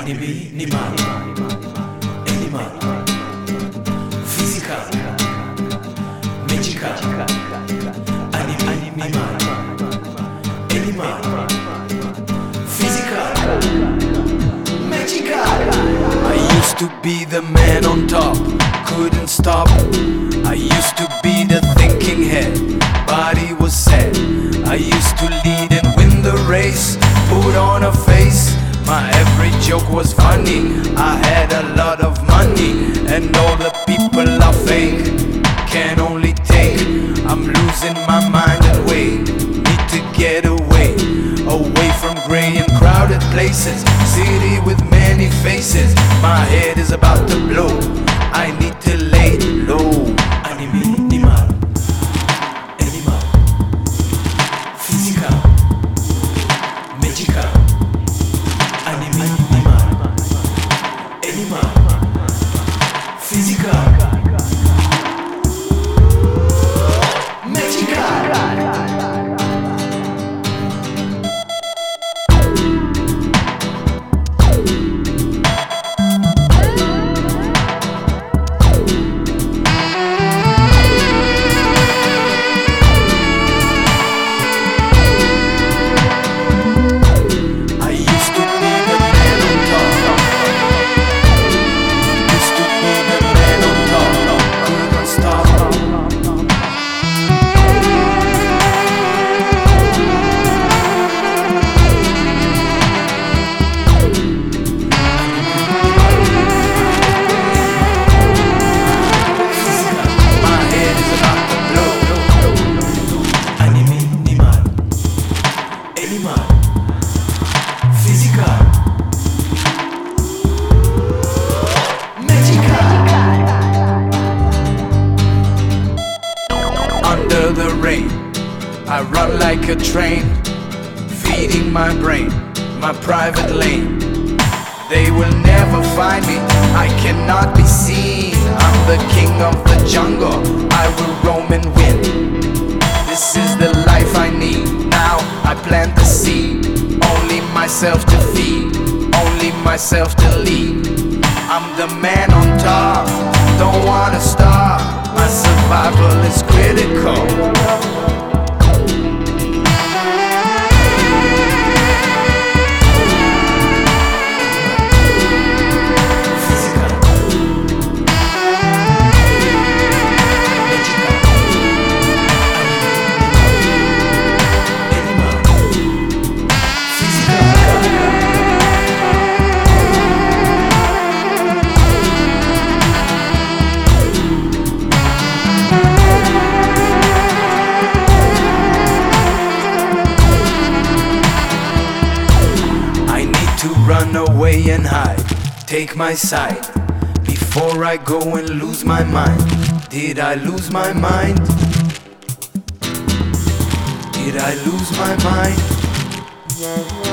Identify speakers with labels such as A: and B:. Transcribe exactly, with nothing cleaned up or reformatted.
A: Animal, animal, physical, magical, animal, animal, physical, magical. I used to be the man on top, couldn't stop. I used to be the thinking head, body was set. I used to lead and win the race, put on a face. My every joke was funny, I had a lot of money, and all the people are fake, can only take. I'm losing my mind and way, need to get away, away from grey and crowded places, city with many faces. My head is about to blow, I need to lay low. Animal, animal, physical, magical. Animal, animal, physical, magical. Under the rain, I run like a train, feeding my brain, my private lane. They will never find me, I cannot be seen. I'm the king of the jungle, I will roam and win. This is the life I need, now I plant the seed. Only myself to feed, only myself to lead. I'm the man on top, don't wanna stop. My survival is critical. Run away and hide, take my side, before I go and lose my mind. Did I lose my mind? Did I lose my mind?